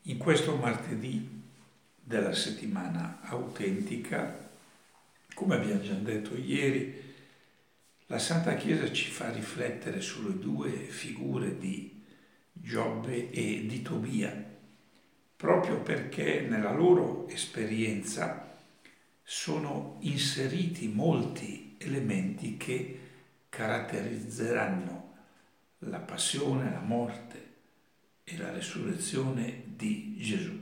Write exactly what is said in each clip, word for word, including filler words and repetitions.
In questo martedì della settimana autentica, come abbiamo già detto ieri, la Santa Chiesa ci fa riflettere sulle due figure di Giobbe e di Tobia, proprio perché nella loro esperienza sono inseriti molti elementi che caratterizzeranno la passione, la morte e la resurrezione di Gesù.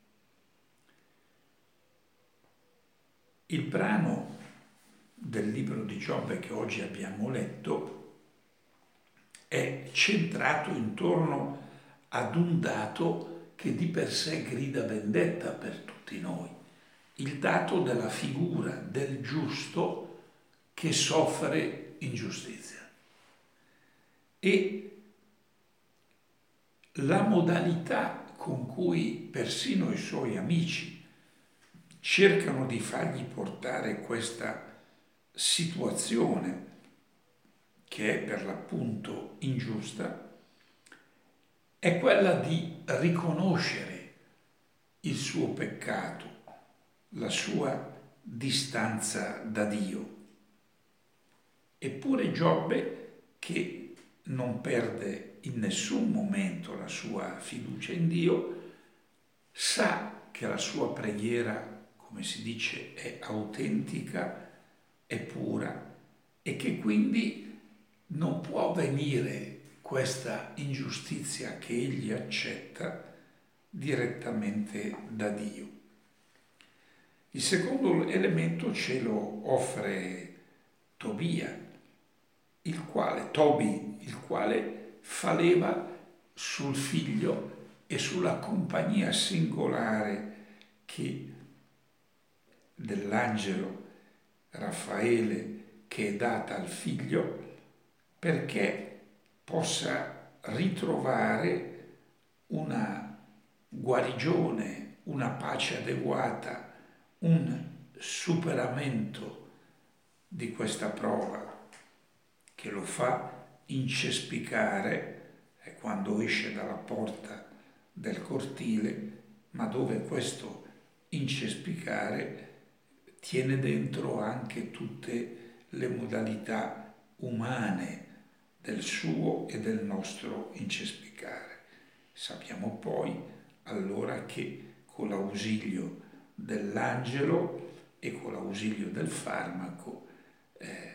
Il brano del libro di Giobbe che oggi abbiamo letto è centrato intorno ad un dato che di per sé grida vendetta per tutti noi, il dato della figura del giusto che soffre ingiustizia. E la modalità con cui persino i suoi amici cercano di fargli portare questa situazione che è per l'appunto ingiusta è quella di riconoscere il suo peccato, la sua distanza da Dio. Eppure Giobbe, che non perde in nessun momento la sua fiducia in Dio, sa che la sua preghiera, come si dice, è autentica, è pura e che quindi non può venire questa ingiustizia che egli accetta direttamente da Dio. Il secondo elemento ce lo offre Tobia, il quale, Tobi, il quale fa leva sul figlio e sulla compagnia singolare che dell'angelo Raffaele che è data al figlio perché possa ritrovare una guarigione, una pace adeguata, un superamento di questa prova che lo fa incespicare è quando esce dalla porta del cortile, ma dove questo incespicare tiene dentro anche tutte le modalità umane del suo e del nostro incespicare. Sappiamo poi allora che con l'ausilio dell'angelo e con l'ausilio del farmaco eh,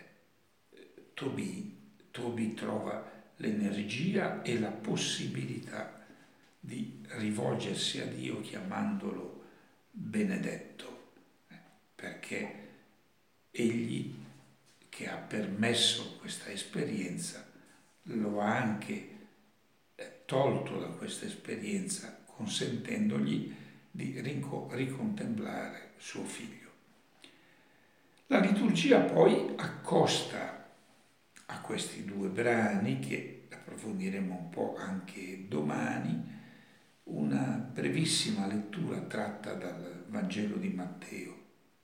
Tobi, Tobi trova l'energia e la possibilità di rivolgersi a Dio chiamandolo benedetto, eh, perché egli che ha permesso questa esperienza lo ha anche tolto da questa esperienza consentendogli di ricontemplare suo figlio. La liturgia poi accosta a questi due brani, che approfondiremo un po' anche domani, una brevissima lettura tratta dal Vangelo di Matteo.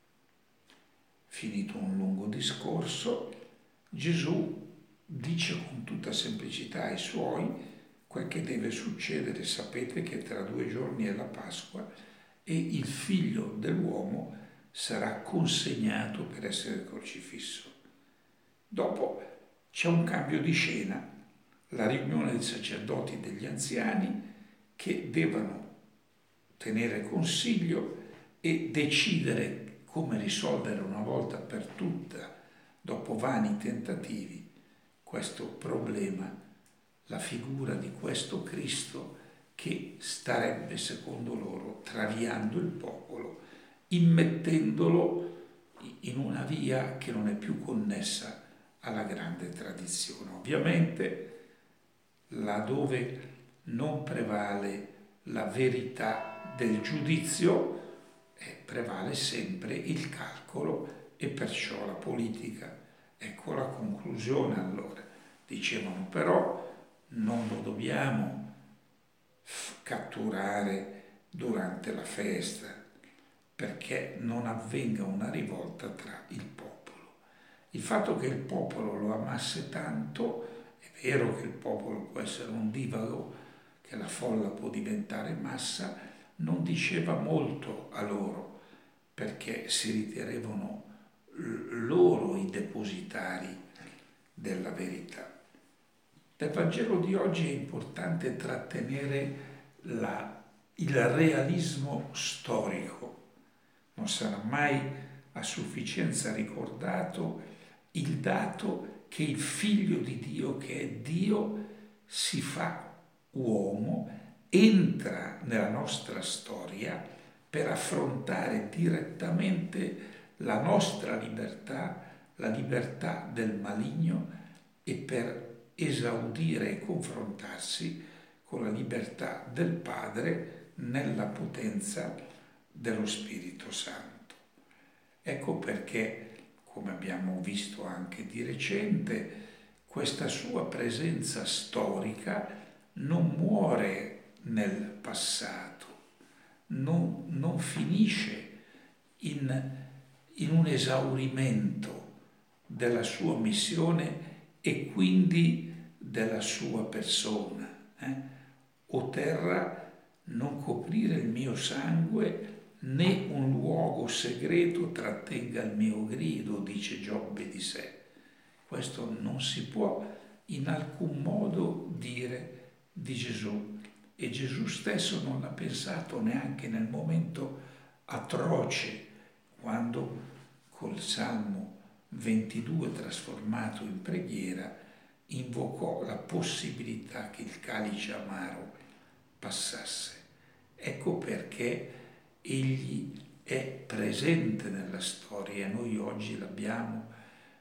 Finito un lungo discorso, Gesù dice con tutta semplicità ai suoi quel che deve succedere. Sapete che tra due giorni è la Pasqua e il figlio dell'uomo sarà consegnato per essere crocifisso. Dopo c'è un cambio di scena, la riunione dei sacerdoti e degli anziani che devono tenere consiglio e decidere come risolvere una volta per tutta, dopo vani tentativi, questo problema, la figura di questo Cristo che starebbe, secondo loro, traviando il popolo, immettendolo in una via che non è più connessa alla grande tradizione. Ovviamente, laddove non prevale la verità del giudizio, eh, prevale sempre il calcolo e perciò la politica. Ecco la conclusione allora. Dicevano però non lo dobbiamo f- catturare durante la festa perché non avvenga una rivolta tra il popolo. Il fatto che il popolo lo amasse tanto, è vero che il popolo può essere un divago, che la folla può diventare massa, non diceva molto a loro, perché si ritenevano loro i depositari della verità. Nel Vangelo di oggi è importante trattenere la, il realismo storico. Non sarà mai a sufficienza ricordato il dato che il Figlio di Dio, che è Dio, si fa uomo, entra nella nostra storia per affrontare direttamente la nostra libertà, la libertà del maligno, e per esaudire e confrontarsi con la libertà del Padre nella potenza dello Spirito Santo. Ecco perché, come abbiamo visto anche di recente, questa sua presenza storica non muore nel passato, non, non finisce in, in un esaurimento della sua missione e quindi della sua persona. Eh? O terra, non coprire il mio sangue, né un luogo segreto trattenga il mio grido, dice Giobbe di sé. Questo non si può in alcun modo dire di Gesù, e Gesù stesso non l'ha pensato neanche nel momento atroce, quando col Salmo ventidue trasformato in preghiera invocò la possibilità che il calice amaro passasse. Ecco perché egli è presente nella storia e noi oggi l'abbiamo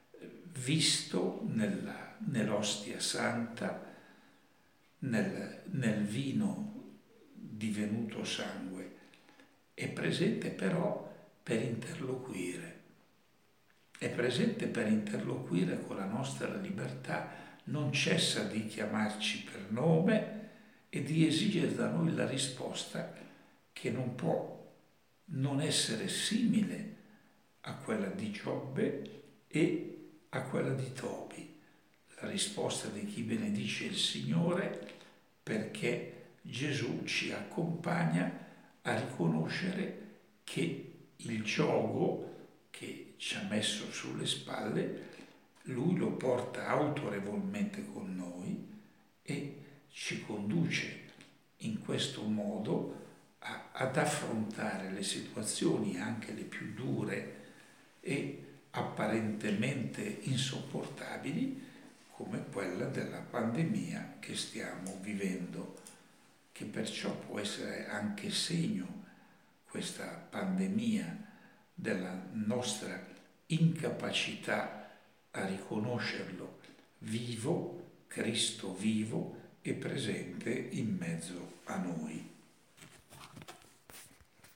visto nella, nell'ostia santa, nel, nel vino divenuto sangue. È presente però per interloquire. È presente per interloquire con la nostra libertà, non cessa di chiamarci per nome e di esigere da noi la risposta che non può non essere simile a quella di Giobbe e a quella di Tobi. La risposta di chi benedice il Signore, perché Gesù ci accompagna a riconoscere che il giogo che ci ha messo sulle spalle, Lui lo porta autorevolmente con noi e ci conduce in questo modo a, ad affrontare le situazioni, anche le più dure e apparentemente insopportabili, come quella della pandemia che stiamo vivendo, che perciò può essere anche segno, questa pandemia, della nostra incapacità a riconoscerlo vivo, Cristo vivo e presente in mezzo a noi.